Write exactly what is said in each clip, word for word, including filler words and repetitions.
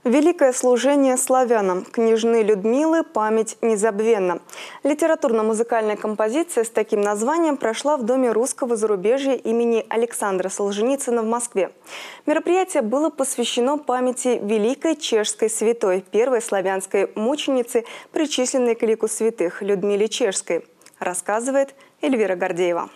Великое служение славянам. Княжны Людмилы «Память незабвенна». Литературно-музыкальная композиция с таким названием прошла в Доме русского зарубежья имени Александра Солженицына в Москве. Мероприятие было посвящено памяти великой чешской святой, первой славянской мученицы, причисленной к лику святых, Людмиле Чешской, рассказывает Эльвира Гордеева.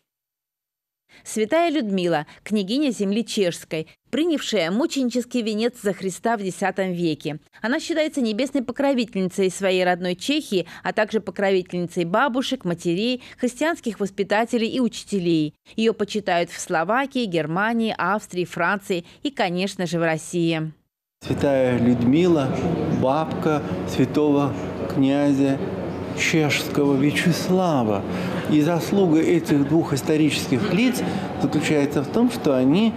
Святая Людмила, княгиня земли чешской, принявшая мученический венец за Христа в десятом веке. Она считается небесной покровительницей своей родной Чехии, а также покровительницей бабушек, матерей, христианских воспитателей и учителей. Ее почитают в Словакии, Германии, Австрии, Франции и, конечно же, в России. Святая Людмила – бабка святого князя чешского Вячеслава. И заслуга этих двух исторических лиц заключается в том, что они,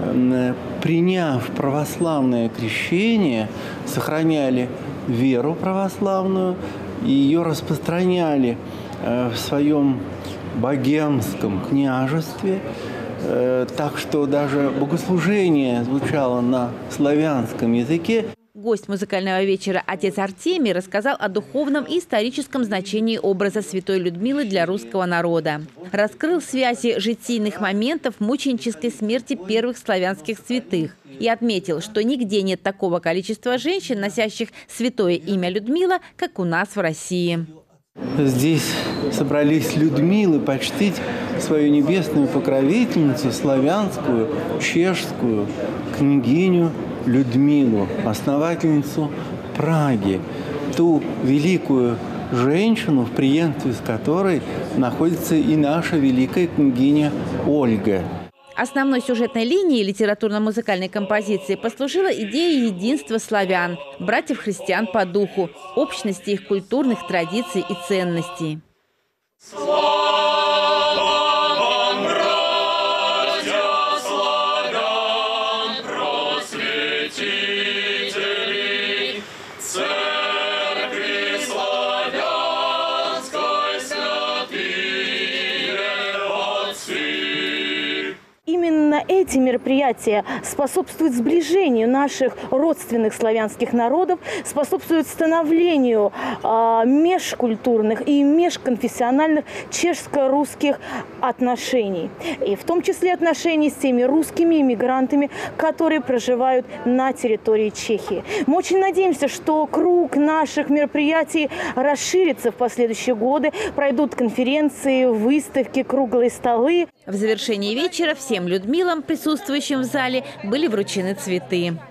приняв православное крещение, сохраняли веру православную и ее распространяли в своем богемском княжестве. Так что даже богослужение звучало на славянском языке. Гость музыкального вечера отец Артемий рассказал о духовном и историческом значении образа святой Людмилы для русского народа. Раскрыл связи житийных моментов мученической смерти первых славянских святых и отметил, что нигде нет такого количества женщин, носящих святое имя Людмила, как у нас в России. Здесь собрались Людмилы почтить свою небесную покровительницу, славянскую, чешскую княгиню Людмилу, основательницу Праги, ту великую женщину, в преемстве с которой находится и наша великая княгиня Ольга. Основной сюжетной линией литературно-музыкальной композиции послужила идея единства славян, братьев-христиан по духу, общности их культурных традиций и ценностей. Именно эти мероприятия способствуют сближению наших родственных славянских народов, способствуют становлению э, межкультурных и межконфессиональных чешско-русских отношений. И в том числе отношений с теми русскими иммигрантами, которые проживают на территории Чехии. Мы очень надеемся, что круг наших мероприятий расширится в последующие годы. Пройдут конференции, выставки, круглые столы. В завершении вечера всем Людмилам, присутствующим в зале, были вручены цветы.